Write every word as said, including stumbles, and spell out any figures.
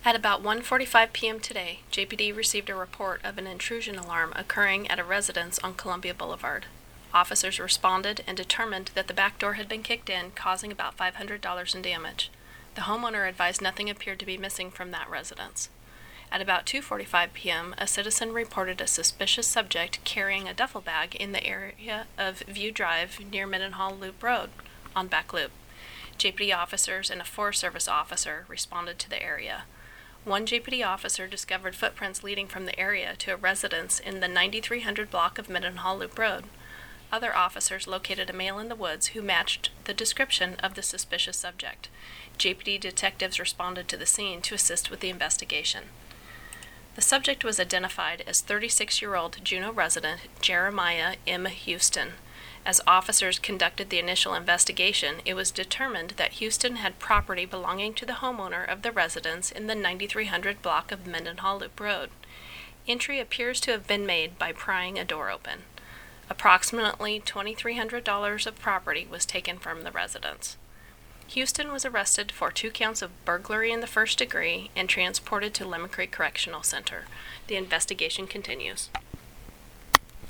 At about one forty-five p m today, J P D received a report of an intrusion alarm occurring at a residence on Columbia Boulevard. Officers responded and determined that the back door had been kicked in, causing about five hundred dollars in damage. The homeowner advised nothing appeared to be missing from that residence. At about two forty-five p m, a citizen reported a suspicious subject carrying a duffel bag in the area of View Drive near Mendenhall Loop Road on Back Loop. J P D officers and a Forest Service officer responded to the area. One J P D officer discovered footprints leading from the area to a residence in the ninety-three hundred block of Mendenhall Loop Road. Other officers located a male in the woods who matched the description of the suspicious subject. J P D detectives responded to the scene to assist with the investigation. The subject was identified as thirty-six-year-old Juneau resident Jeremiah M. Houston. As officers conducted the initial investigation, it was determined that Houston had property belonging to the homeowner of the residence in the ninety-three hundred block of Mendenhall Loop Road. Entry appears to have been made by prying a door open. Approximately two thousand three hundred dollars of property was taken from the residence. Houston was arrested for two counts of burglary in the first degree and transported to Lemon Creek Correctional Center. The investigation continues.